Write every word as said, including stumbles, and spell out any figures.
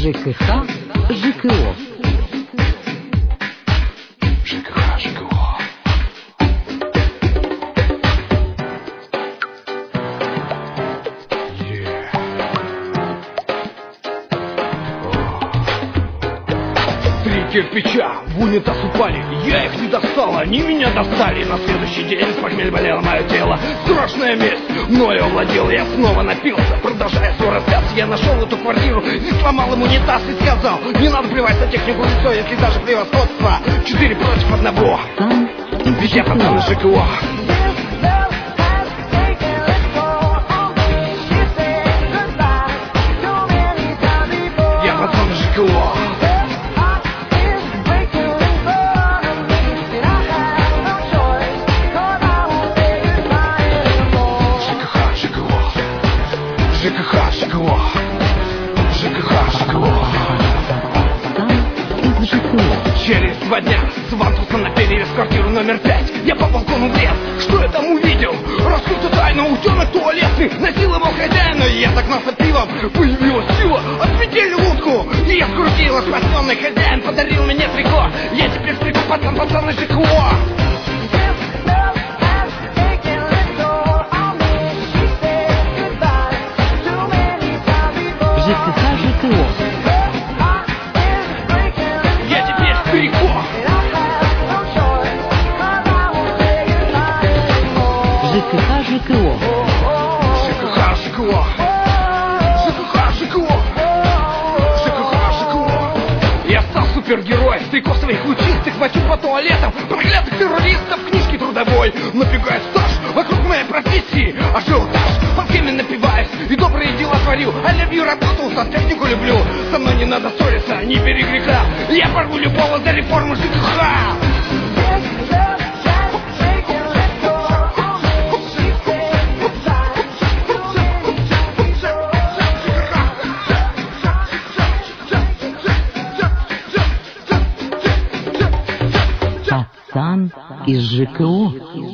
ЖКХ, ЖКО. ЖКХ, ЖКО. Три кирпича в унитаз упали, я их не достал, они меня достали. На следующий день с похмелья болело мое тело. Страшная месть мною овладела, я снова напился. Продолжая свой рассказ, я нашел эту квартиру и сломал им унитаз и сказал: не надо плевать на технику лицо, если даже превосходство. Четыре против одного, ведь я пацан из ЖКО. Я пацан из ЖКО. ЖКХ, ЖКО. ЖКХ, ЖКО. Через два дня с Вантуса на перерез квартиру номер пять. Я по балкону влез, что я там увидел? Раскрыта тайна, утенок туалетный насиловал хозяина. Я загнался пивом, появилась сила, отметили лодку. И я скрутила, спасенный хозяин подарил мне трико. Я теперь трико, пацан, пацан из ЖКО. ЖКХ, ЖКО. Я теперь трико. ЖКХ, ЖКО. ЖКХ, ЖКО. ЖКХ, ЖКО. ЖКХ, ЖКО. Я стал супергероем, трико своих лучистых мочу по туалетам проклятых террористов, книжки трудовой. Напрягает стаж вокруг моей профессии, ажиотаж. По схеме напиваюсь и добрые дела творю. I love you, работал, сантехнику люблю. Со мной не надо ссориться, не бери греха. Я порву любого за реформу ЖКХ. Пацан из ЖКО.